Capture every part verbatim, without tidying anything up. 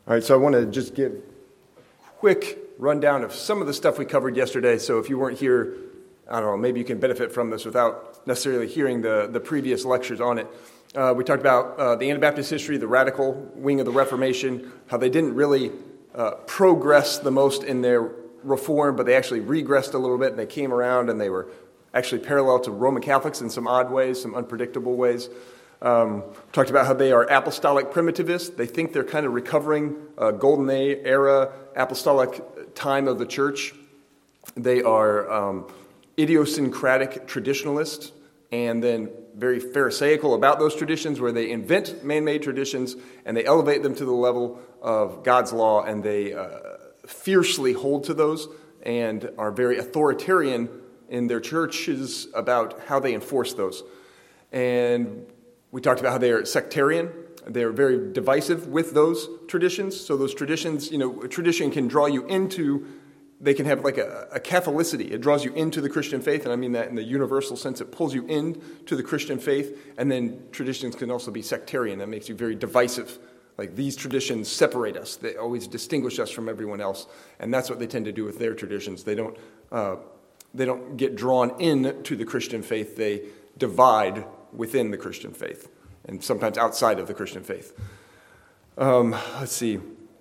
All right, so I want to just give a quick rundown of some of the stuff we covered yesterday. So if you weren't here, I don't know, maybe you can benefit from this without necessarily hearing the, the previous lectures on it. Uh, we talked about uh, the Anabaptist history, the radical wing of the Reformation, how they didn't really uh, progress the most in their reform, but they actually regressed a little bit, and they came around and they were actually parallel to Roman Catholics in some odd ways, some unpredictable ways. Um, talked about how they are apostolic primitivists. They think they're kind of recovering a golden era apostolic time of the church. They are um, idiosyncratic traditionalists, and then very pharisaical about those traditions, where they invent man-made traditions and they elevate them to the level of God's law, and they uh, fiercely hold to those and are very authoritarian in their churches about how they enforce those. And we talked about how they are sectarian. They're very divisive with those traditions. So those traditions, you know, a tradition can draw you into, they can have like a, a Catholicity. It draws you into the Christian faith, and I mean that in the universal sense. It pulls you into the Christian faith, and then traditions can also be sectarian. That makes you very divisive. Like, these traditions separate us. They always distinguish us from everyone else, and that's what they tend to do with their traditions. They don't, uh, they don't get drawn into the Christian faith. They divide within the Christian faith, and sometimes outside of the Christian faith. Um, let's see.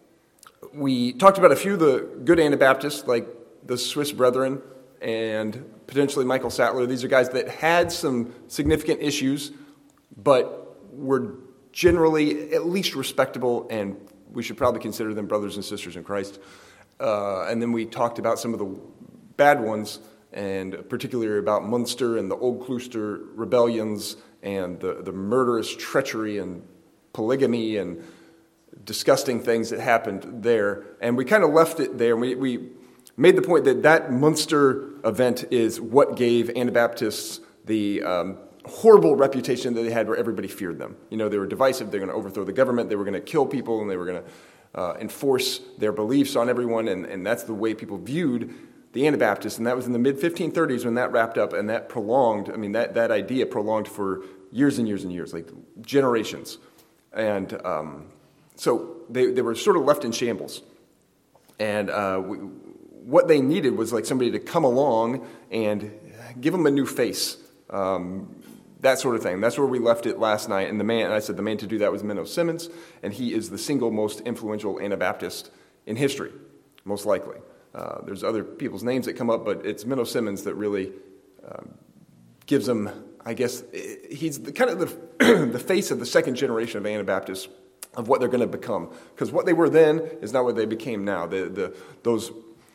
We talked about a few of the good Anabaptists, like the Swiss Brethren and potentially Michael Sattler. These are guys that had some significant issues, but were generally at least respectable, and we should probably consider them brothers and sisters in Christ. Uh, and then we talked about some of the bad ones, and particularly about Munster and the Old Klooster rebellions and the, the murderous treachery and polygamy and disgusting things that happened there. And we kind of left it there. We, we made the point that that Munster event is what gave Anabaptists the um, horrible reputation that they had, where everybody feared them. You know, they were divisive. They were going to overthrow the government. They were going to kill people, and they were going to uh, enforce their beliefs on everyone. And, and that's the way people viewed the Anabaptists, and that was in the mid fifteen thirties when that wrapped up, and that prolonged, I mean, that, that idea prolonged for years and years and years, like generations. And um, so they, they were sort of left in shambles. And uh, we, what they needed was like somebody to come along and give them a new face, um, that sort of thing. That's where we left it last night. And the man, and I said the man to do that was Menno Simmons, and he is the single most influential Anabaptist in history, most likely. Uh, there's other people's names that come up, but it's Menno Simmons that really um, gives them, I guess, he's the, kind of the, the face of the second generation of Anabaptists, of what they're going to become. Because what they were then is not what they became now. The, the, those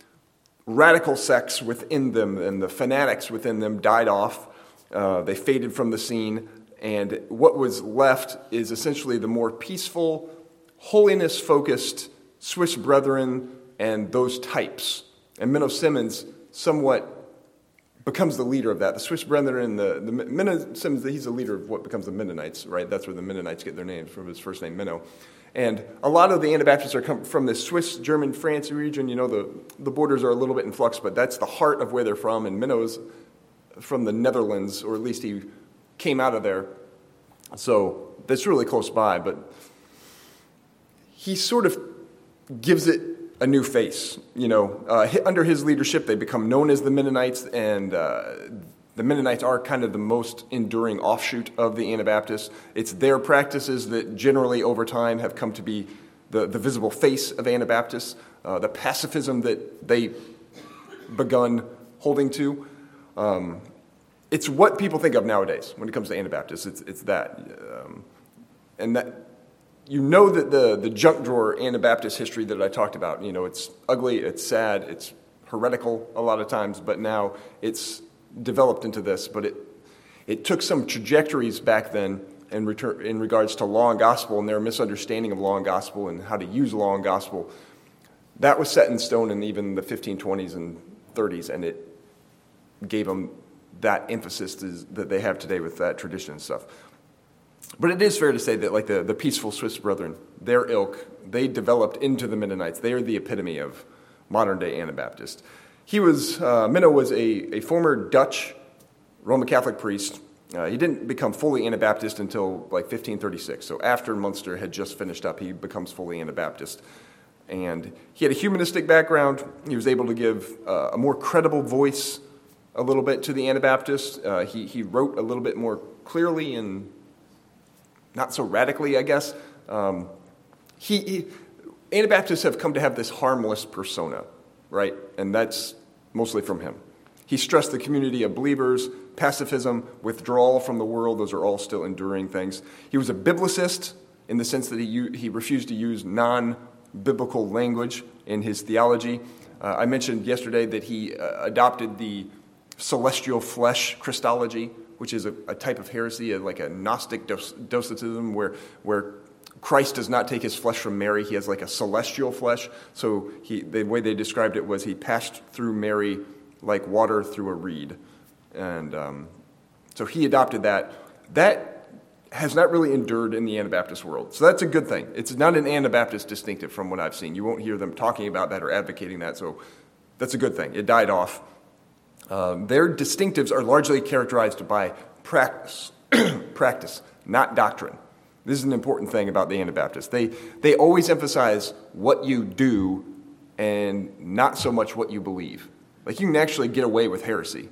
radical sects within them and the fanatics within them died off. Uh, they faded from the scene. And what was left is essentially the more peaceful, holiness-focused Swiss Brethren and those types. And Menno Simmons somewhat becomes the leader of that. The Swiss Brethren and the, the Menno Simmons, he's the leader of what becomes the Mennonites, right? That's where the Mennonites get their names, from his first name, Menno. And a lot of the Anabaptists are come from the Swiss, German, France region. You know, the, the borders are a little bit in flux, but that's the heart of where they're from. And Menno's from the Netherlands, or at least he came out of there. So that's really close by, but he sort of gives it a new face. You know, uh, under his leadership, they become known as the Mennonites, and uh, the Mennonites are kind of the most enduring offshoot of the Anabaptists. It's their practices that generally over time have come to be the, the visible face of Anabaptists, uh, the pacifism that they begun holding to. Um, it's what people think of nowadays when it comes to Anabaptists. It's, it's that. Um, and that... You know that the, the junk drawer Anabaptist history that I talked about, you know, it's ugly, it's sad, it's heretical a lot of times, but now it's developed into this. But it it took some trajectories back then in, return, in regards to law and gospel and their misunderstanding of law and gospel and how to use law and gospel. That was set in stone in even the fifteen twenties and thirties, and it gave them that emphasis to, that they have today with that tradition and stuff. But it is fair to say that, like the, the peaceful Swiss Brethren, their ilk, they developed into the Mennonites. They are the epitome of modern-day Anabaptist. He was, uh, Menno was a, a former Dutch Roman Catholic priest Uh, he didn't become fully Anabaptist until like fifteen thirty-six. So after Munster had just finished up, he becomes fully Anabaptist. And he had a humanistic background. He was able to give uh, a more credible voice a little bit to the Anabaptists. Uh, he, he wrote a little bit more clearly and not so radically, I guess. Um, he, he Anabaptists have come to have this harmless persona, right? And that's mostly from him. He stressed the community of believers, pacifism, withdrawal from the world. Those are all still enduring things. He was a biblicist in the sense that he, he refused to use non-biblical language in his theology. Uh, I mentioned yesterday that he uh, adopted the celestial flesh Christology, which is a, a type of heresy, a, like a Gnostic dos- docetism, where, where Christ does not take his flesh from Mary. He has like a celestial flesh. So he, the way they described it was he passed through Mary like water through a reed. And um, so he adopted that. That has not really endured in the Anabaptist world. So that's a good thing. It's not an Anabaptist distinctive from what I've seen. You won't hear them talking about that or advocating that. So that's a good thing. It died off. Um, their distinctives are largely characterized by practice, practice, not doctrine. This is an important thing about the Anabaptists. They, they always emphasize what you do and not so much what you believe. Like, you can actually get away with heresy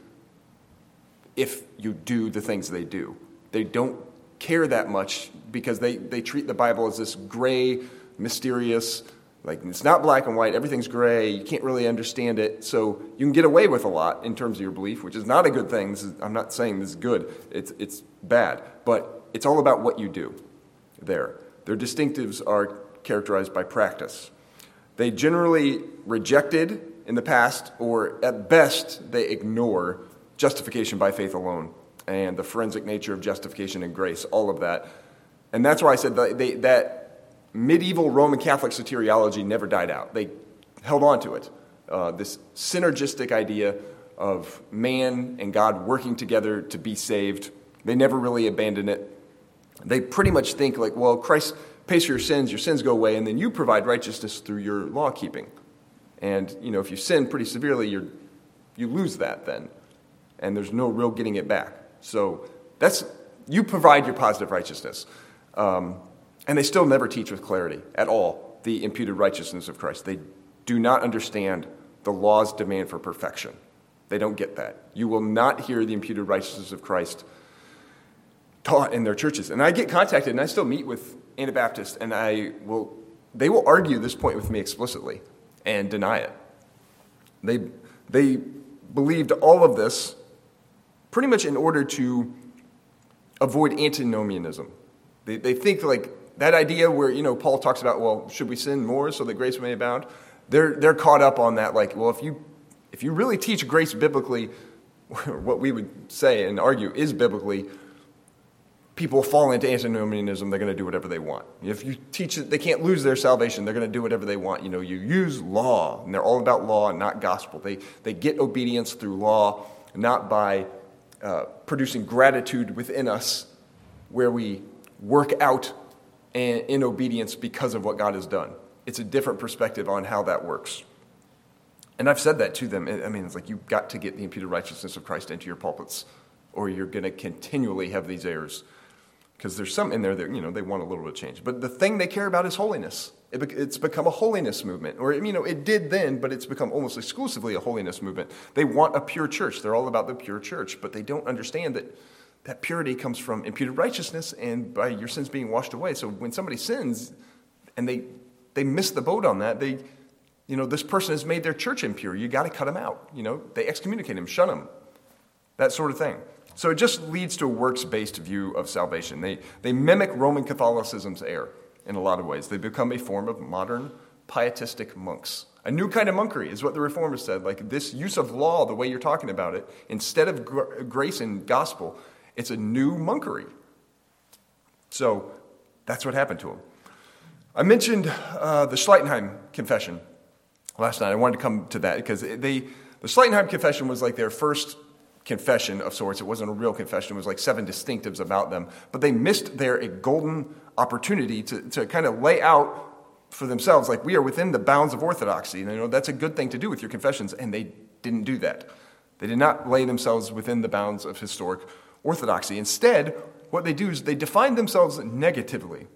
if you do the things they do. They don't care that much because they, they treat the Bible as this gray, mysterious, like, it's not black and white, everything's gray, you can't really understand it, so you can get away with a lot in terms of your belief, which is not a good thing. This is, I'm not saying this is good, it's, it's bad, but it's all about what you do there. Their distinctives are characterized by practice. They generally rejected in the past, or at best, they ignore justification by faith alone and the forensic nature of justification and grace, all of that. And that's why I said that, they, that medieval Roman Catholic soteriology never died out. They held on to it. Uh, this synergistic idea of man and God working together to be saved. They never really abandoned it. They pretty much think like, well, Christ pays for your sins, your sins go away, and then you provide righteousness through your law keeping. And, you know, if you sin pretty severely, you you lose that then. And there's no real getting it back. So that's, you provide your positive righteousness. Um, and they still never teach with clarity at all the imputed righteousness of Christ. They do not understand the law's demand for perfection. They don't get that. You will not hear the imputed righteousness of Christ taught in their churches. And I get contacted, and I still meet with Anabaptists, and I will, they will argue this point with me explicitly and deny it. They, they believed all of this pretty much in order to avoid antinomianism. They, they think like that idea where, you know, Paul talks about, well, should we sin more so that grace may abound? They're, they're caught up on that, like, well, if you, if you really teach grace biblically, what we would say and argue is biblically, people fall into antinomianism, they're going to do whatever they want. If you teach that they can't lose their salvation, they're going to do whatever they want. You know, you use law, and they're all about law and not gospel. They they get obedience through law, not by uh, producing gratitude within us, where we work out in, in obedience because of what God has done. It's a different perspective on how that works. And I've said that to them. I mean, it's like you've got to get the imputed righteousness of Christ into your pulpits, or you're going to continually have these errors. Because there's some in there that, you know, they want a little bit of change. But the thing they care about is holiness. It, it's become a holiness movement. Or, you know, it did then, but it's become almost exclusively a holiness movement. They want a pure church. They're all about the pure church. But they don't understand that that purity comes from imputed righteousness and by your sins being washed away. So when somebody sins and they they miss the boat on that, they, you know, this person has made their church impure. You got to cut them out. You know, they excommunicate him, shun him, that sort of thing. So it just leads to a works-based view of salvation. They they mimic Roman Catholicism's error in a lot of ways. They become a form of modern pietistic monks. A new kind of monkery is what the Reformers said. Like this use of law, the way you're talking about it, instead of gr- grace and gospel, it's a new monkery. So that's what happened to them. I mentioned uh, the Schleitenheim Confession last night. I wanted to come to that because they the Schleitenheim Confession was like their first confession of sorts. It wasn't a real confession. It was like seven distinctives about them. But they missed their a golden opportunity to, to kind of lay out for themselves, like, we are within the bounds of orthodoxy. And, you know, that's a good thing to do with your confessions. And they didn't do that. They did not lay themselves within the bounds of historic orthodoxy. Instead, what they do is they define themselves negatively.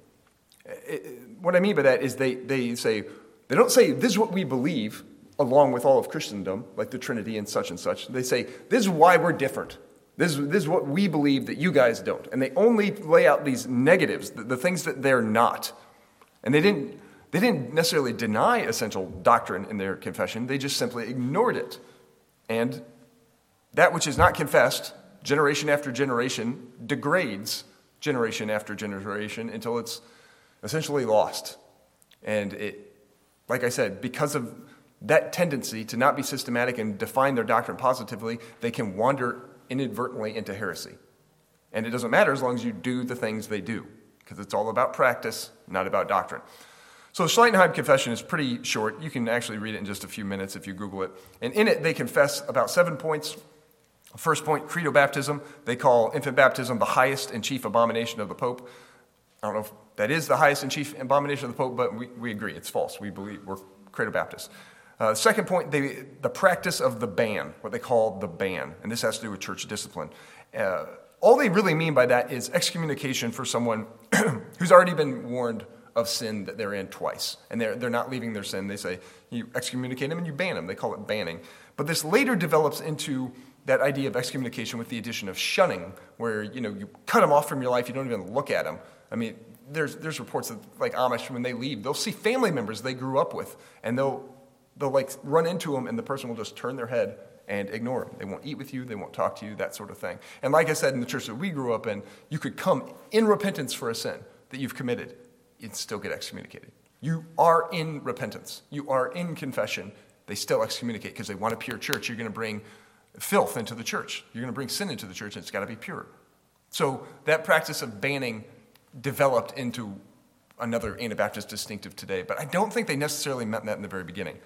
What I mean by that is they, they say, they don't say, this is what we believe, along with all of Christendom, like the Trinity and such and such. They say, this is why we're different. This is, this is what we believe that you guys don't. And they only lay out these negatives, the, the things that they're not. And they didn't, they didn't necessarily deny essential doctrine in their confession. They just simply ignored it. And that which is not confessed, generation after generation, degrades generation after generation until it's essentially lost. And it, like I said, because of that tendency to not be systematic and define their doctrine positively, they can wander inadvertently into heresy. And it doesn't matter as long as you do the things they do, because it's all about practice, not about doctrine. So the Schleitenheim Confession is pretty short. You can actually read it in just a few minutes if you Google it. And in it, they confess about seven points. First point, credo baptism. They call infant baptism the highest and chief abomination of the Pope. I don't know if that is the highest and chief abomination of the Pope, but we, we agree. It's false. We believe we're credo Baptists. Uh, second point, they, the practice of the ban, what they call the ban, and this has to do with church discipline. Uh, all they really mean by that is excommunication for someone who's already been warned of sin that they're in twice, and they're, they're not leaving their sin. They say you excommunicate them and you ban them. They call it banning. But this later develops into that idea of excommunication with the addition of shunning, where you know you cut them off from your life, you don't even look at them. I mean, there's there's reports that like Amish, when they leave, they'll see family members they grew up with, and they'll They'll like run into them, and the person will just turn their head and ignore them. They won't eat with you. They won't talk to you, that sort of thing. And like I said, in the church that we grew up in, you could come in repentance for a sin that you've committed and still get excommunicated. You are in repentance. You are in confession. They still excommunicate because they want a pure church. You're going to bring filth into the church. You're going to bring sin into the church, and it's got to be pure. So that practice of banning developed into another Anabaptist distinctive today, but I don't think they necessarily meant that in the very beginning.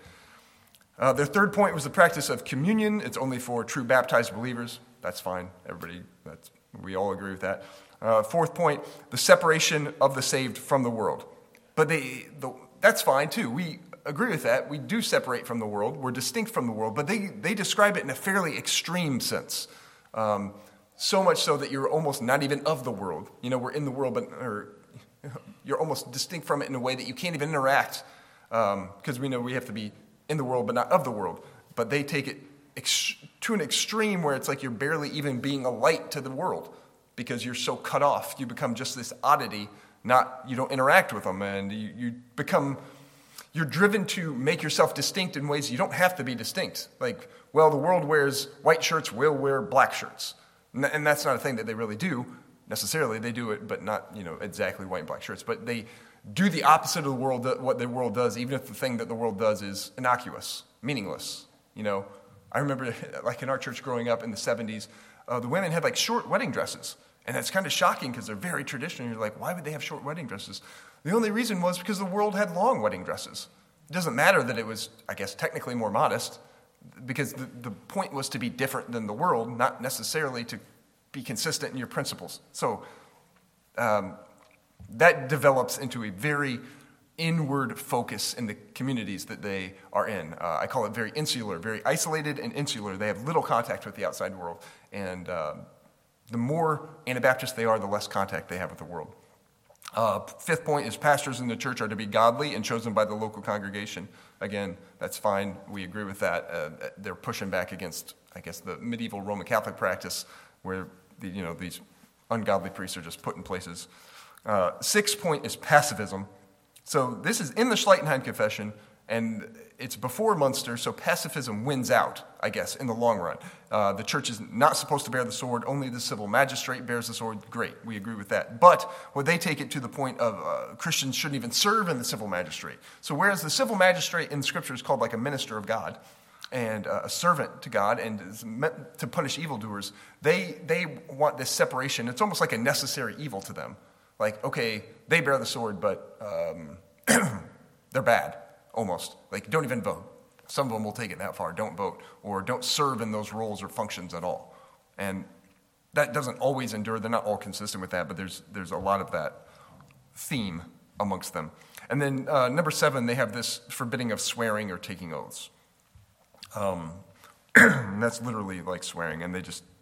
Uh, their third point was the practice of communion. It's only for true baptized believers. That's fine. Everybody, that's, we all agree with that. Uh, fourth point, the separation of the saved from the world. But they, the, that's fine too. We agree with that. We do separate from the world. We're distinct from the world, but they, they describe it in a fairly extreme sense. Um, so much so that you're almost not even of the world. You know, we're in the world, but or, you're almost distinct from it in a way that you can't even interact, because um, we know we have to be in the world, but not of the world. But they take it ex- to an extreme where it's like you're barely even being a light to the world because you're so cut off. You become just this oddity, not, you don't interact with them, and you, you become, you're driven to make yourself distinct in ways you don't have to be distinct. Like, well, the world wears white shirts, we'll wear black shirts. And, and that's not a thing that they really do necessarily. They do it, but not, you know, exactly white and black shirts. But they do the opposite of the world, what the world does, even if the thing that the world does is innocuous, meaningless. You know, I remember, like in our church growing up in the seventies, uh, the women had like short wedding dresses, and that's kind of shocking because they're very traditional. You're like, why would they have short wedding dresses? The only reason was because the world had long wedding dresses. It doesn't matter that it was, I guess, technically more modest, because the, the point was to be different than the world, not necessarily to be consistent in your principles. So, um, that develops into a very inward focus in the communities that they are in. Uh, I call it very insular, very isolated and insular. They have little contact with the outside world. And uh, the more Anabaptist they are, the less contact they have with the world. Uh, fifth point is pastors in the church are to be godly and chosen by the local congregation. Again, that's fine. We agree with that. Uh, they're pushing back against, I guess, the medieval Roman Catholic practice where the, you know, these ungodly priests are just put in places. Uh, sixth point is pacifism. So this is in the Schleitenheim Confession, and it's before Munster, so pacifism wins out, I guess, in the long run. Uh, the church is not supposed to bear the sword. Only the civil magistrate bears the sword. Great, we agree with that. But what they take it to the point of uh, Christians shouldn't even serve in the civil magistrate. So whereas the civil magistrate in Scripture is called like a minister of God, and uh, a servant to God, and is meant to punish evildoers, they they want this separation. It's almost like a necessary evil to them. Like, okay, they bear the sword, but um, they're bad, almost. Like, don't even vote. Some of them will take it that far. Don't vote, or don't serve in those roles or functions at all. And that doesn't always endure. They're not all consistent with that, but there's there's a lot of that theme amongst them. And then uh, number seven, they have this forbidding of swearing or taking oaths. Um, that's literally like swearing, and they just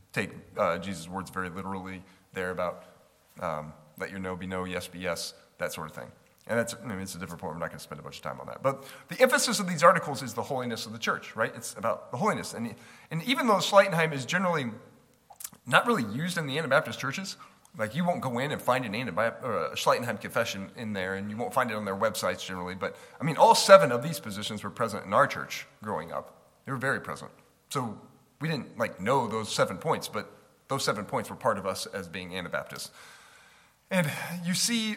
take uh, Jesus' words very literally there about um, let your no be no, yes be yes, that sort of thing. And that's, I mean, it's a different point. We're not going to spend a bunch of time on that. But the emphasis of these articles is the holiness of the church, right? It's about the holiness. And, and even though Schleitenheim is generally not really used in the Anabaptist churches, like you won't go in and find an Anabaptist, or a Schleitenheim confession in there, and you won't find it on their websites generally. But, I mean, all seven of these positions were present in our church growing up. They were very present. So we didn't, like, know those seven points, but those seven points were part of us as being Anabaptists. And you see...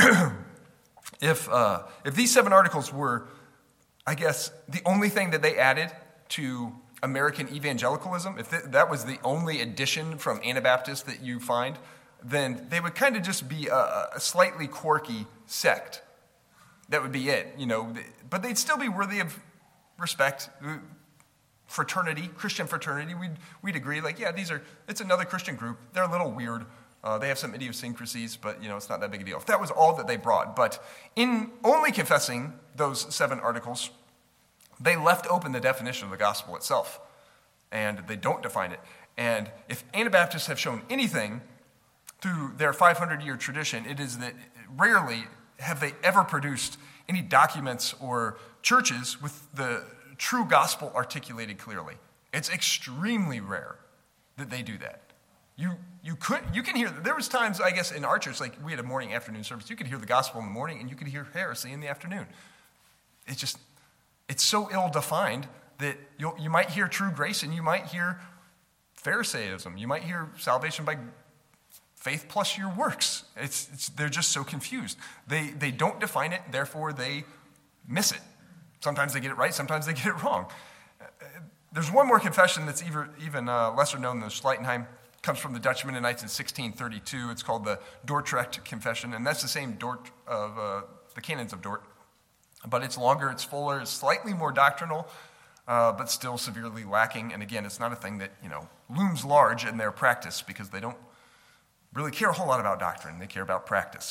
If uh, if these seven articles were, I guess, the only thing that they added to American evangelicalism, if th- that was the only addition from Anabaptists that you find, then they would kind of just be a, a slightly quirky sect. That would be it, you know. But they'd still be worthy of respect. Fraternity, Christian fraternity, we'd, we'd agree, like, yeah, these are, it's another Christian group. They're a little weird. Uh, they have some idiosyncrasies, but, you know, it's not that big a deal. If that was all that they brought. But in only confessing those seven articles, they left open the definition of the gospel itself. And they don't define it. And if Anabaptists have shown anything through their five hundred year tradition, it is that rarely have they ever produced any documents or churches with the true gospel articulated clearly. It's extremely rare that they do that. You you could you can hear, there was times, I guess, in our church, like we had a morning afternoon service, you could hear the gospel in the morning and you could hear heresy in the afternoon. It's just, it's so ill-defined that you you might hear true grace and you might hear Pharisaism. You might hear salvation by faith plus your works. It's, it's they're just so confused. They they don't define it, therefore they miss it. Sometimes they get it right, sometimes they get it wrong. There's one more confession that's even, even uh, lesser known than Schleitenheim. Comes from the Dutch Mennonites in sixteen thirty-two. It's called the Dordrecht Confession, and that's the same Dort of uh, the Canons of Dort. But it's longer, it's fuller, it's slightly more doctrinal, uh, but still severely lacking. And again, it's not a thing that, you know, looms large in their practice because they don't really care a whole lot about doctrine. They care about practice.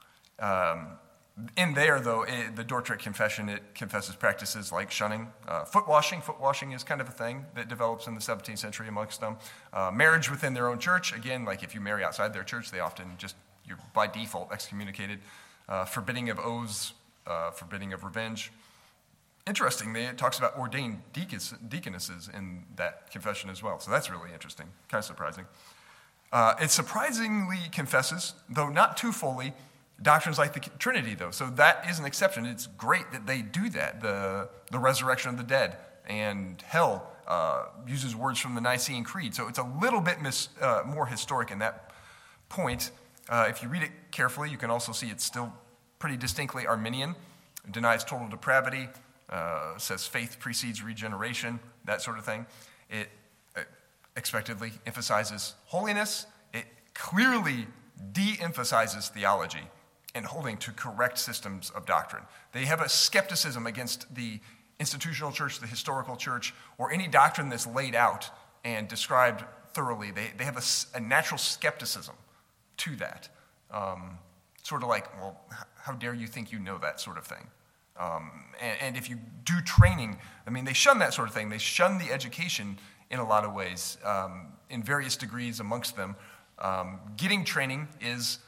Um, in there, though, it, the Dordrecht Confession, it confesses practices like shunning, uh, foot washing. Foot washing is kind of a thing that develops in the seventeenth century amongst them. Uh, marriage within their own church. Again, like if you marry outside their church, they often just, you're by default excommunicated. Uh, forbidding of oaths, uh, forbidding of revenge. Interestingly, it talks about ordained deacons, deaconesses in that confession as well. So that's really interesting, kind of surprising. Uh, it surprisingly confesses, though not too fully, doctrines like the Trinity, though. So that is an exception. It's great that they do that. The, the resurrection of the dead and hell uh, uses words from the Nicene Creed. So it's a little bit mis, uh, more historic in that point. Uh, if you read it carefully, you can also see it's still pretty distinctly Arminian. It denies total depravity, uh, says faith precedes regeneration, that sort of thing. It uh, expectedly emphasizes holiness. It clearly de-emphasizes theology and holding to correct systems of doctrine. They have a skepticism against the institutional church, the historical church, or any doctrine that's laid out and described thoroughly. They, they have a, a natural skepticism to that. Um, sort of like, well, how dare you think you know that sort of thing? Um, and, and if you do training, I mean, they shun that sort of thing. They shun the education in a lot of ways, um, in various degrees amongst them. Um, getting training is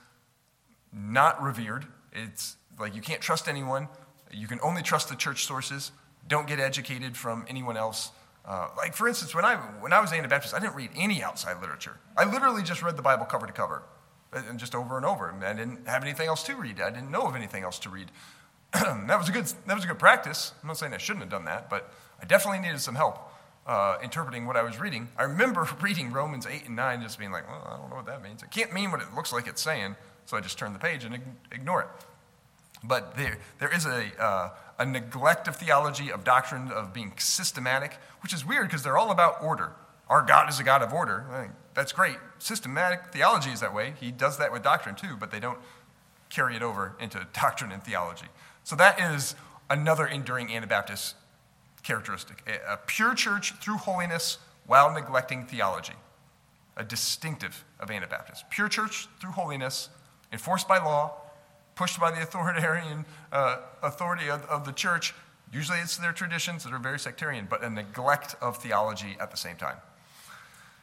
not revered. It's like you can't trust anyone. You can only trust the church sources. Don't get educated from anyone else. Uh, like, for instance, when I when I was Anabaptist, I didn't read any outside literature. I literally just read the Bible cover to cover, and just over and over. I didn't have anything else to read. I didn't know of anything else to read. that was a good that was a good practice. I'm not saying I shouldn't have done that, but I definitely needed some help uh, interpreting what I was reading. I remember reading Romans eight and nine, just being like, well, I don't know what that means. It can't mean what it looks like it's saying. So I just turn the page and ignore it. But there, there is a, uh, a neglect of theology, of doctrine, of being systematic, which is weird because they're all about order. Our God is a God of order. I think that's great. Systematic theology is that way. He does that with doctrine too, but they don't carry it over into doctrine and theology. So that is another enduring Anabaptist characteristic. A, a pure church through holiness while neglecting theology. A distinctive of Anabaptists. Pure church through holiness, enforced by law, pushed by the authoritarian uh, authority of, of the church. Usually it's their traditions that are very sectarian, but a neglect of theology at the same time.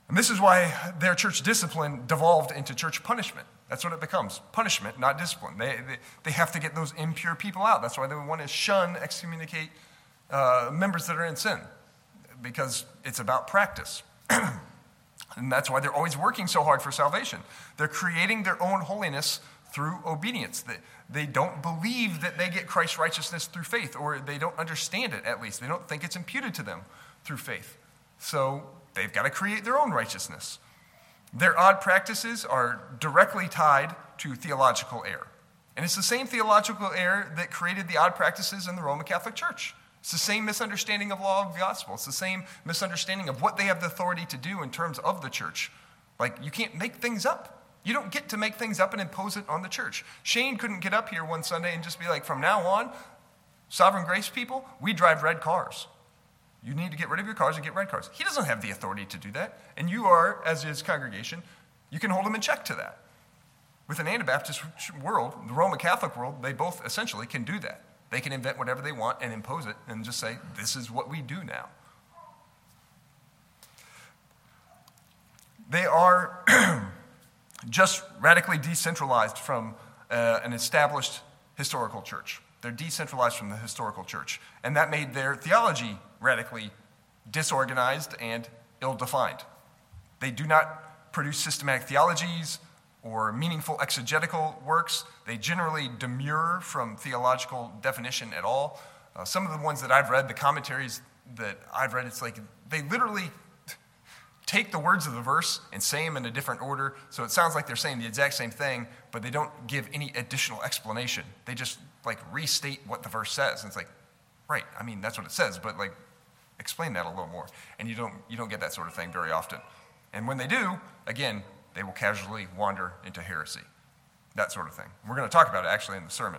And this is why their church discipline devolved into church punishment. That's what it becomes, punishment, not discipline. They, they, they have to get those impure people out. That's why they want to shun, excommunicate uh, members that are in sin, because it's about practice. And that's why they're always working so hard for salvation. They're creating their own holiness through obedience. They, they don't believe that they get Christ's righteousness through faith, or they don't understand it, at least. They don't think it's imputed to them through faith. So they've got to create their own righteousness. Their odd practices are directly tied to theological error. And it's the same theological error that created the odd practices in the Roman Catholic Church. It's the same misunderstanding of law of the gospel. It's the same misunderstanding of what they have the authority to do in terms of the church. Like, you can't make things up. You don't get to make things up and impose it on the church. Shane couldn't get up here one Sunday and just be like, from now on, Sovereign Grace people, we drive red cars. You need to get rid of your cars and get red cars. He doesn't have the authority to do that. And you are, as his congregation, you can hold him in check to that. With an Anabaptist world, the Roman Catholic world, they both essentially can do that. They can invent whatever they want and impose it and just say, this is what we do now. They are just radically decentralized from uh, an established historical church. They're decentralized from the historical church. And that made their theology radically disorganized and ill-defined. They do not produce systematic theologies or meaningful exegetical works. They generally demur from theological definition at all. Uh, some of the ones that I've read, the commentaries that I've read, it's like they literally take the words of the verse and say them in a different order. So it sounds like they're saying the exact same thing, but they don't give any additional explanation. They just like restate what the verse says. And it's like, right, I mean, that's what it says, but like, explain that a little more. And you don't you don't get that sort of thing very often. And when they do, again, they will casually wander into heresy, that sort of thing. We're going to talk about it actually in the sermon.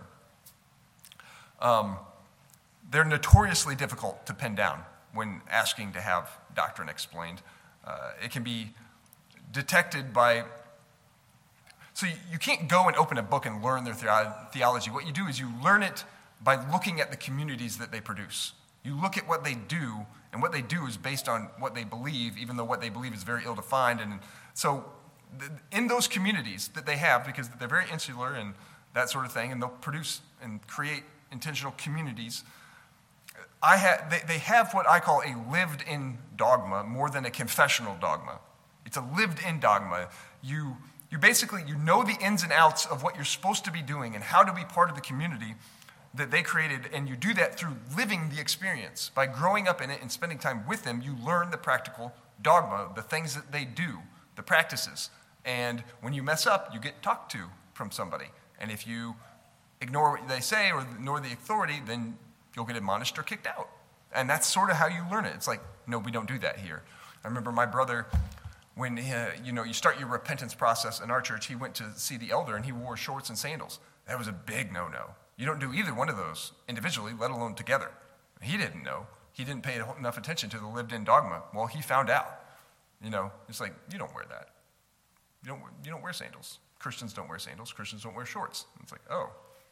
Um, they're notoriously difficult to pin down when asking to have doctrine explained. Uh, it can be detected by, so you, you can't go and open a book and learn their the- theology. What you do is you learn it by looking at the communities that they produce. You look at what they do, and what they do is based on what they believe, even though what they believe is very ill-defined. And so in those communities that they have, because they're very insular and that sort of thing, and they'll produce and create intentional communities, I ha- they, they have what I call a lived-in dogma more than a confessional dogma. It's a lived-in dogma. You, you basically, you know the ins and outs of what you're supposed to be doing and how to be part of the community that they created, and you do that through living the experience. By growing up in it and spending time with them, you learn the practical dogma, the things that they do, the practices. And when you mess up, you get talked to from somebody. And if you ignore what they say or ignore the authority, then you'll get admonished or kicked out. And that's sort of how you learn it. It's like, no, we don't do that here. I remember my brother, when he, uh, you know, you start your repentance process in our church, he went to see the elder and he wore shorts and sandals. That was a big no-no. You don't do either one of those individually, let alone together. He didn't know. He didn't pay enough attention to the lived-in dogma. Well, he found out. You know, it's like, you don't wear that. You don't, you don't wear sandals. Christians don't wear sandals. Christians don't wear shorts. And it's like, oh,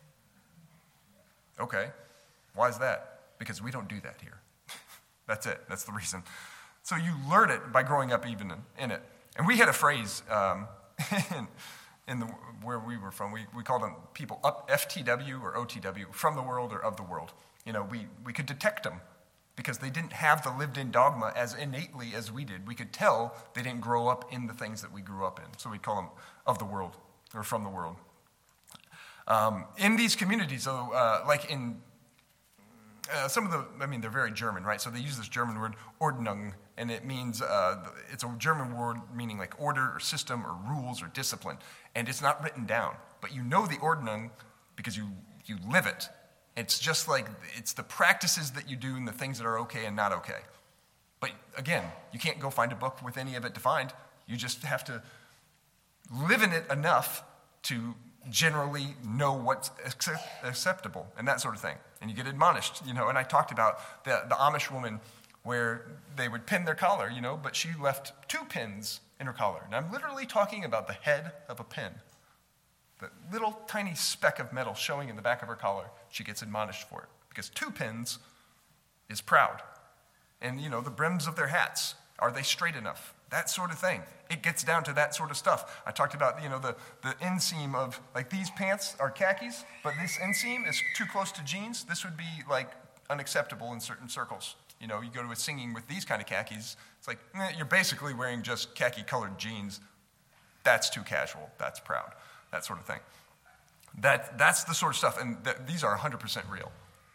okay. Why is that? Because we don't do that here. That's it. That's the reason. So you learn it by growing up even in, in it. And we had a phrase um, in, in the, where we were from. We, we called them people up F T W or O T W, from the world or of the world. You know, we, we could detect them because they didn't have the lived-in dogma as innately as we did. We could tell they didn't grow up in the things that we grew up in. So we call them of the world or from the world. Um, in these communities, though, uh, like in Uh, some of the, I mean, they're very German, right? So they use this German word, Ordnung, and it means, uh, it's a German word meaning like order or system or rules or discipline. And it's not written down, but you know the Ordnung because you, you live it. It's just like, it's the practices that you do and the things that are okay and not okay. But again, you can't go find a book with any of it defined. You just have to live in it enough to generally know what's acceptable and that sort of thing. And you get admonished, you know, and I talked about the, the Amish woman where they would pin their collar, you know, but she left two pins in her collar. And I'm literally talking about the head of a pin. The little tiny speck of metal showing in the back of her collar, she gets admonished for it. Because two pins is proud. And, you know, the brims of their hats, are they straight enough? that sort of thing. It gets down to that sort of stuff. I talked about, you know, the, the inseam of, like, these pants are khakis, but this inseam is too close to jeans. This would be, like, unacceptable in certain circles. You know, you go to a singing with these kind of khakis, it's like, eh, you're basically wearing just khaki-colored jeans. That's too casual. That's proud. That sort of thing. That, that's the sort of stuff, and th- these are one hundred percent real.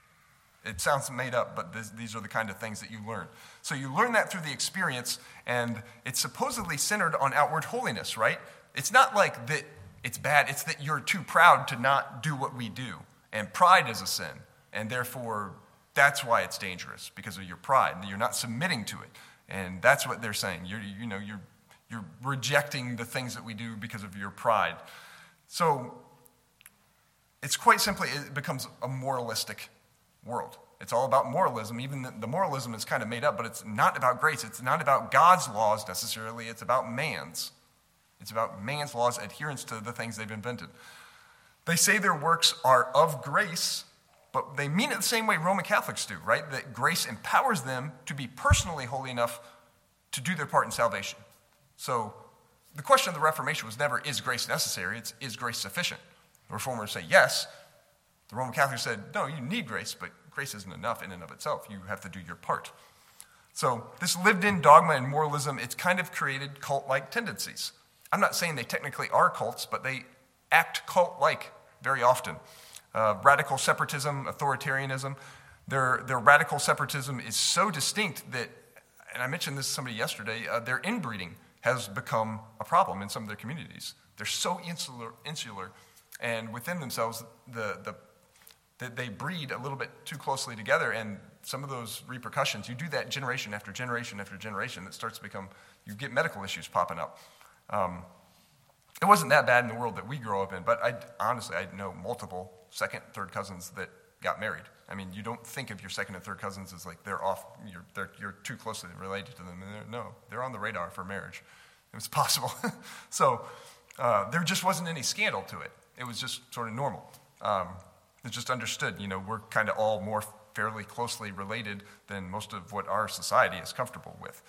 It sounds made up, but this, these are the kind of things that you learn. So you learn that through the experience, and it's supposedly centered on outward holiness, right? It's not like that it's bad. It's that you're too proud to not do what we do. And pride is a sin. And therefore, that's why it's dangerous, because of your pride. You're not submitting to it. And that's what they're saying. You're, you know, you're, you're rejecting the things that we do because of your pride. So it's quite simply, it becomes a moralistic world. It's all about moralism. Even the, the moralism is kind of made up, but it's not about grace. It's not about God's laws necessarily. It's about man's. It's about man's laws, adherence to the things they've invented. They say their works are of grace, but they mean it the same way Roman Catholics do, right? That grace empowers them to be personally holy enough to do their part in salvation. So the question of the Reformation was never, is grace necessary? It's, is grace sufficient? The Reformers say yes. The Roman Catholics said, no, you need grace, but grace isn't enough in and of itself. You have to do your part. So this lived-in dogma and moralism, it's kind of created cult-like tendencies. I'm not saying they technically are cults, but they act cult-like very often. Uh, radical separatism, authoritarianism, their, their radical separatism is so distinct that, and I mentioned this to somebody yesterday, uh, their inbreeding has become a problem in some of their communities. They're so insular, insular and within themselves, the the that they breed a little bit too closely together, and some of those repercussions, you do that generation after generation after generation, that starts to become, you get medical issues popping up. Um, it wasn't that bad in the world that we grew up in, but I honestly, I know multiple second, third cousins that got married. I mean, you don't think of your second and third cousins as like they're off, you're, they're, you're too closely related to them. And they're, no, they're on the radar for marriage. It was possible. so uh, there just wasn't any scandal to it. It was just sort of normal. Um, It's just understood, you know, we're kind of all more fairly closely related than most of what our society is comfortable with.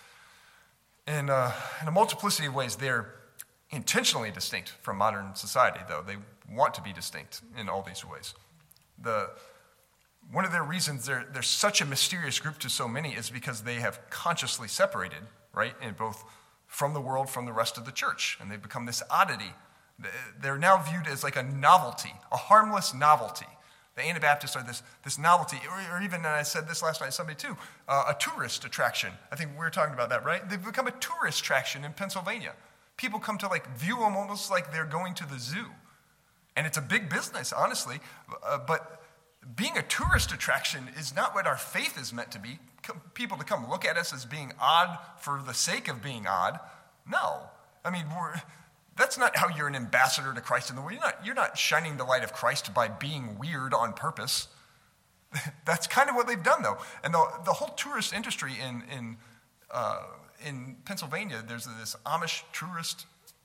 And uh, in a multiplicity of ways, they're intentionally distinct from modern society, though. They want to be distinct in all these ways. The one of their reasons they're, they're such a mysterious group to so many is because they have consciously separated, right, in both from the world, from the rest of the church, and they've become this oddity. They're now viewed as like a novelty, a harmless novelty. The Anabaptists are this, this novelty, or, or even, and I said this last night to somebody too, uh, a tourist attraction. I think we were talking about that, right? They've become a tourist attraction in Pennsylvania. People come to like view them almost like they're going to the zoo. And it's a big business, honestly. Uh, but being a tourist attraction is not what our faith is meant to be. Come, people to come look at us as being odd for the sake of being odd. No. I mean, we're... That's not how you're an ambassador to Christ in the world. You're not, you're not shining the light of Christ by being weird on purpose. That's kind of what they've done, though. And the, the whole tourist industry in in uh, in Pennsylvania, there's this Amish tourist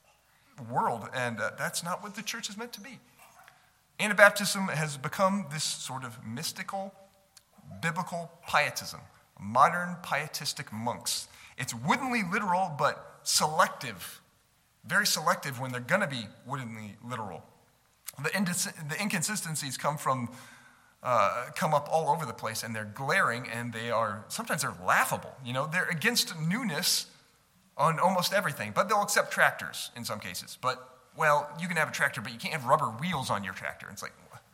world, and uh, that's not what the church is meant to be. Anabaptism has become this sort of mystical, biblical pietism, modern pietistic monks. It's woodenly literal, but selective. Very selective when they're going to be woodenly literal. The, indis- the inconsistencies come from uh, come up all over the place, and they're glaring, and they are sometimes they're laughable. You know, they're against newness on almost everything, but they'll accept tractors in some cases. But well, you can have a tractor, but you can't have rubber wheels on your tractor. It's like,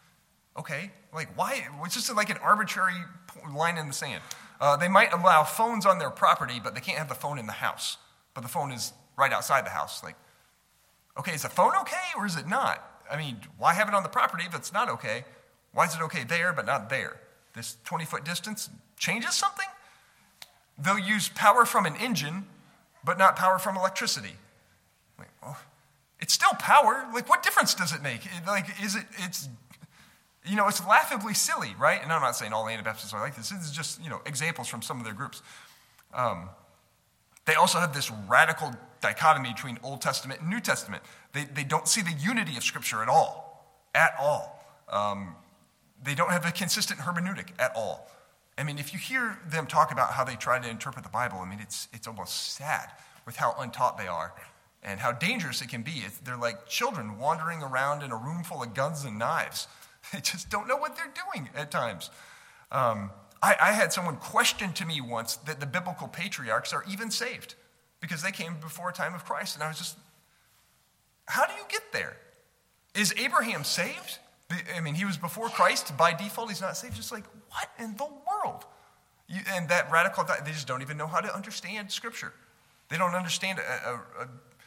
okay, like why? It's just like an arbitrary line in the sand. Uh, they might allow phones on their property, but they can't have the phone in the house. But the phone is right outside the house. Like, okay, is the phone okay or is it not? I mean, why have it on the property if it's not okay? Why is it okay there but not there? This twenty-foot distance changes something? They'll use power from an engine, but not power from electricity. Like, well, it's still power. Like, what difference does it make? It, like, is it, it's, you know, it's laughably silly, right? And I'm not saying all Anabaptists are like this. This is just, you know, examples from some of their groups. Um, They also have this radical dichotomy between Old Testament and New Testament. They, they don't see the unity of Scripture at all, at all. Um, they don't have a consistent hermeneutic at all. I mean, if you hear them talk about how they try to interpret the Bible, I mean, it's it's almost sad. with how untaught they are and how dangerous it can be. It's, they're like children wandering around in a room full of guns and knives. They just don't know what they're doing at times. Um, I, I had someone question to me once that the biblical patriarchs are even saved because they came before a time of Christ. And I was just, how do you get there? Is Abraham saved? I mean, he was before Christ. By default, he's not saved. Just like, what in the world? You, and that radical thought, they just don't even know how to understand Scripture. They don't understand a, a, a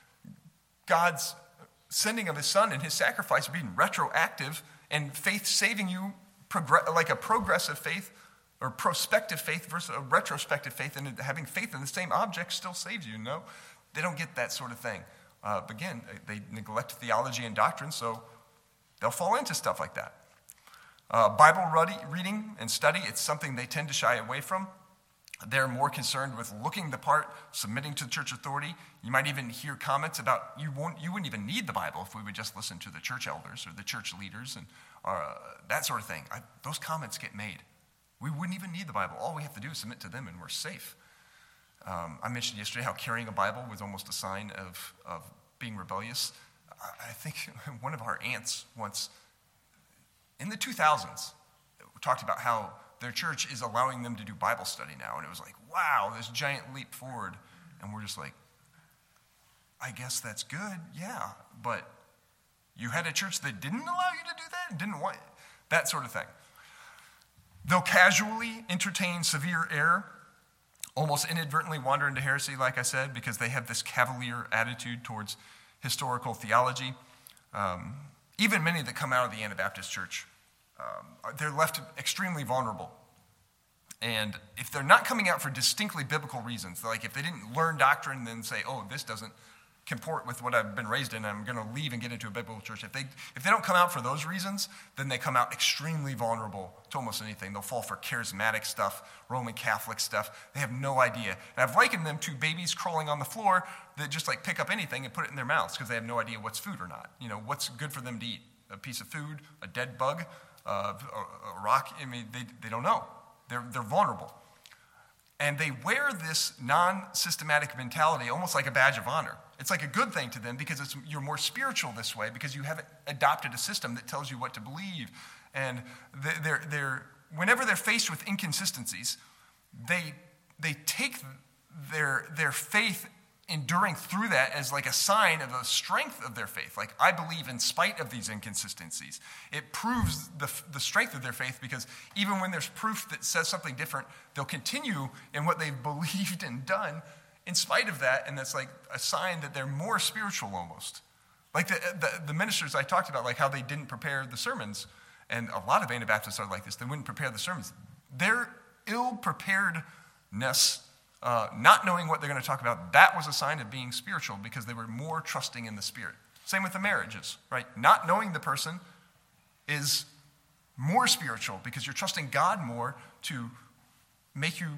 God's sending of his son and his sacrifice being retroactive and faith saving you progr- like a progressive faith or prospective faith versus a retrospective faith, and having faith in the same object still saves you, no? They don't get that sort of thing. Uh, again, they neglect theology and doctrine, so they'll fall into stuff like that. Uh, Bible reading and study, it's something they tend to shy away from. They're more concerned with looking the part, submitting to church authority. You might even hear comments about you won't, you wouldn't even need the Bible if we would just listen to the church elders or the church leaders and uh, that sort of thing. I, those comments get made. We wouldn't even need the Bible. All we have to do is submit to them and we're safe. Um, I mentioned yesterday how carrying a Bible was almost a sign of, of being rebellious. I, I think one of our aunts once, in the two thousands, talked about how their church is allowing them to do Bible study now. And it was like, wow, this giant leap forward. And we're just like, I guess that's good, yeah. But you had a church that didn't allow you to do that and didn't want that sort of thing. They'll casually entertain severe error, almost inadvertently wander into heresy, like I said, because they have this cavalier attitude towards historical theology. Um, even many that come out of the Anabaptist church, um, they're left extremely vulnerable. And if they're not coming out for distinctly biblical reasons, like if they didn't learn doctrine and then say, oh, this doesn't comport with what I've been raised in, I'm going to leave and get into a biblical church. If they if they don't come out for those reasons, then they come out extremely vulnerable to almost anything. They'll fall for charismatic stuff, Roman Catholic stuff. They have no idea. And I've likened them to babies crawling on the floor that just like pick up anything and put it in their mouths because they have no idea what's food or not. You know, what's good for them to eat? A piece of food, a dead bug, uh, a, a rock? I mean, they, they don't know. They're, they're vulnerable. And they wear this non-systematic mentality almost like a badge of honor. It's like a good thing to them because it's, you're more spiritual this way because you haven't adopted a system that tells you what to believe. And they're, they're, whenever they're faced with inconsistencies, they, they take their, their faith enduring through that as like a sign of the strength of their faith. Like, I believe in spite of these inconsistencies. It proves the, the strength of their faith because even when there's proof that says something different, they'll continue in what they've believed and done in spite of that, and that's like a sign that they're more spiritual almost. Like the, the, the ministers I talked about, like how they didn't prepare the sermons, and a lot of Anabaptists are like this. They wouldn't prepare the sermons. Their ill-preparedness, uh, not knowing what they're going to talk about, that was a sign of being spiritual because they were more trusting in the Spirit. Same with the marriages, right? Not knowing the person is more spiritual because you're trusting God more to make you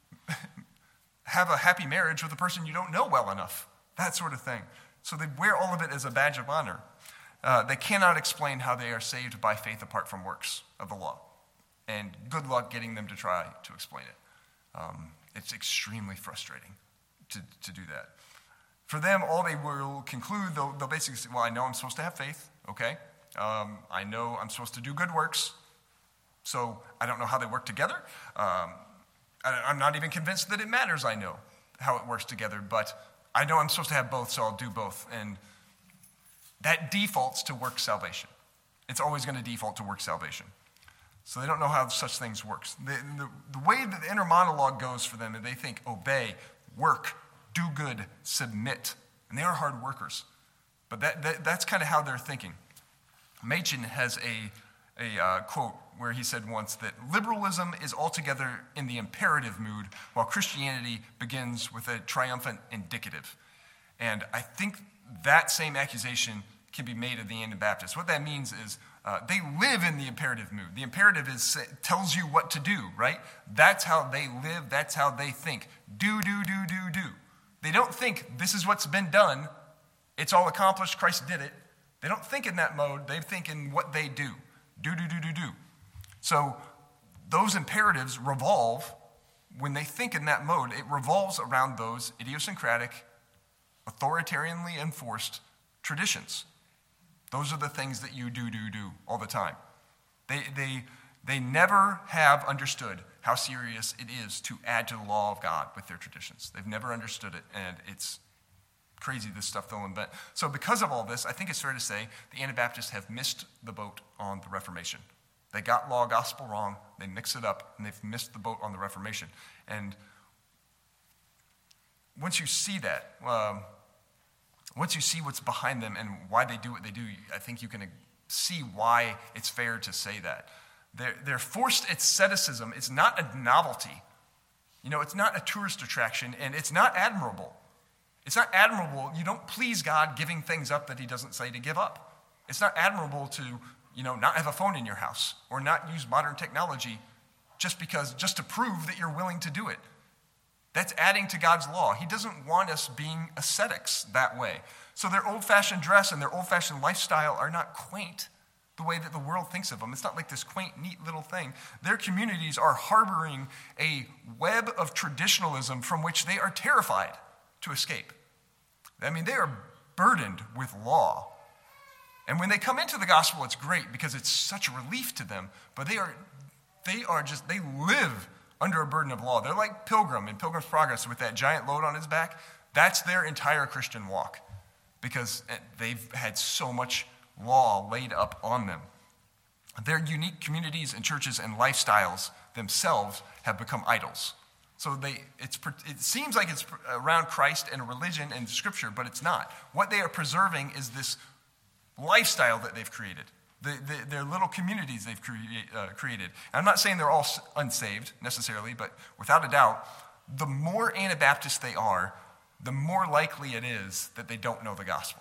have a happy marriage with a person you don't know well enough, that sort of thing. So they wear all of it as a badge of honor. Uh, they cannot explain how they are saved by faith apart from works of the law. And good luck getting them to try to explain it. Um, it's extremely frustrating to, to do that. For them, all they will conclude, they'll, they'll basically say, well, I know I'm supposed to have faith, okay? Um, I know I'm supposed to do good works, so I don't know how they work together. Um, I'm not even convinced that it matters, I know, how it works together, but I know I'm supposed to have both, so I'll do both. And that defaults to work salvation. It's always going to default to work salvation. So they don't know how such things work. The, the, the way that the inner monologue goes for them, and they think, obey, work, do good, submit. And they are hard workers. But that, that that's kind of how they're thinking. Machen has a, a uh, quote where he said once that liberalism is altogether in the imperative mood, while Christianity begins with a triumphant indicative. And I think that same accusation can be made of the Anabaptists. What that means is uh, they live in the imperative mood. The imperative is tells you what to do, right? That's how they live. That's how they think. Do, do, do, do, do. They don't think this is what's been done. It's all accomplished. Christ did it. They don't think in that mode. They think in what they do. Do, do, do, do, do. So those imperatives revolve, when they think in that mode, it revolves around those idiosyncratic authoritarianly enforced traditions. Those are the things that you do, do, do all the time. They, they, they never have understood how serious it is to add to the law of God with their traditions. They've never understood it, and it's crazy, this stuff they'll invent. So because of all this, I think it's fair to say the Anabaptists have missed the boat on the Reformation. They got law gospel wrong, they mix it up, and they've missed the boat on the Reformation. And once you see that, um, once you see what's behind them and why they do what they do, I think you can see why it's fair to say that. Their, their forced asceticism is not a novelty. You know, it's not a tourist attraction, and it's not admirable. It's not admirable. You don't please God giving things up that he doesn't say to give up. It's not admirable to, you know, not have a phone in your house or not use modern technology just because, just to prove that you're willing to do it. That's adding to God's law. He doesn't want us being ascetics that way. So their old-fashioned dress and their old-fashioned lifestyle are not quaint the way that the world thinks of them. It's not like this quaint, neat little thing. Their communities are harboring a web of traditionalism from which they are terrified to escape. I mean, they are burdened with law. And when they come into the gospel, it's great because it's such a relief to them. But they are, they are just, they live under a burden of law. They're like Pilgrim in Pilgrim's Progress with that giant load on his back. That's their entire Christian walk because they've had so much law laid up on them. Their unique communities and churches and lifestyles themselves have become idols. So they, it's, it seems like it's around Christ and religion and Scripture, but it's not. What they are preserving is this lifestyle that they've created, the, the, their little communities they've crea- uh, created. And I'm not saying they're all unsaved necessarily, but without a doubt, the more Anabaptist they are, the more likely it is that they don't know the gospel.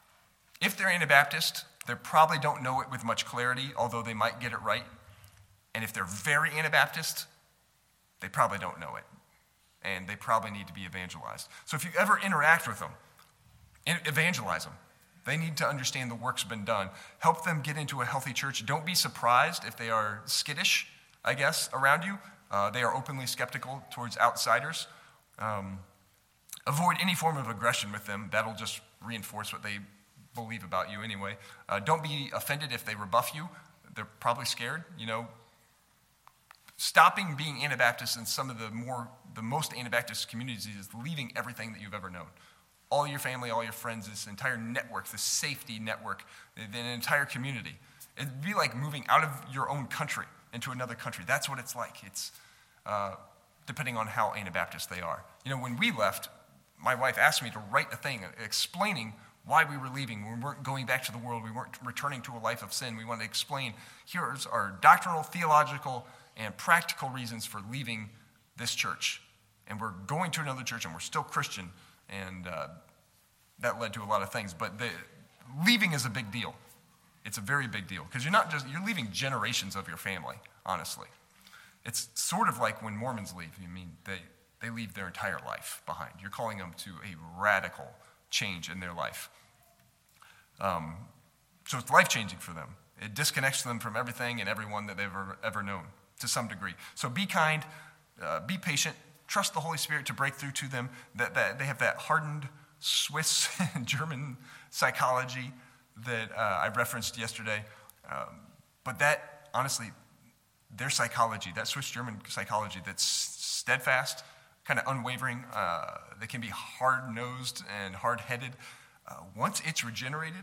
If they're Anabaptist, they probably don't know it with much clarity, although they might get it right. And if they're very Anabaptist, they probably don't know it, and they probably need to be evangelized. So if you ever interact with them, evangelize them. They need to understand the work's been done. Help them get into a healthy church. Don't be surprised if they are skittish, I guess, around you. Uh, they are openly skeptical towards outsiders. Um, avoid any form of aggression with them. That'll just reinforce what they believe about you anyway. Uh, don't be offended if they rebuff you. They're probably scared, you know. Stopping being Anabaptist in some of the more, the most Anabaptist communities is leaving everything that you've ever known. All your family, all your friends, this entire network, this safety network, an entire community. It'd be like moving out of your own country into another country. That's what it's like. It's uh, depending on how Anabaptist they are. You know, when we left, my wife asked me to write a thing explaining why we were leaving. We weren't going back to the world. We weren't returning to a life of sin. We wanted to explain, here's our doctrinal, theological, and practical reasons for leaving this church. And we're going to another church, and we're still Christian, and uh, that led to a lot of things. But the, leaving is a big deal. It's a very big deal, because you're not just, you're leaving generations of your family, honestly. It's sort of like when Mormons leave. You mean they, they leave their entire life behind. You're calling them to a radical change in their life. Um, so it's life-changing for them. It disconnects them from everything and everyone that they've ever, ever known to some degree. So be kind, uh, be patient, trust the Holy Spirit to break through to them. That, that they have that hardened Swiss and German psychology that uh, I referenced yesterday. Um, but that, honestly, their psychology, that Swiss-German psychology that's steadfast, kind of unwavering, uh, they can be hard-nosed and hard-headed. Uh, once it's regenerated,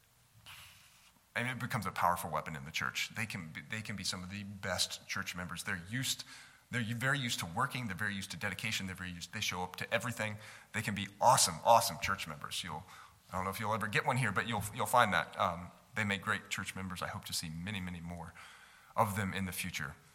I mean, it becomes a powerful weapon in the church. They can be, they can be some of the best church members. They're used, they're very used to working. They're very used to dedication. They're very used. They show up to everything. They can be awesome, awesome church members. You'll, I don't know if you'll ever get one here, but you'll you'll find that um, they make great church members. I hope to see many, many more of them in the future.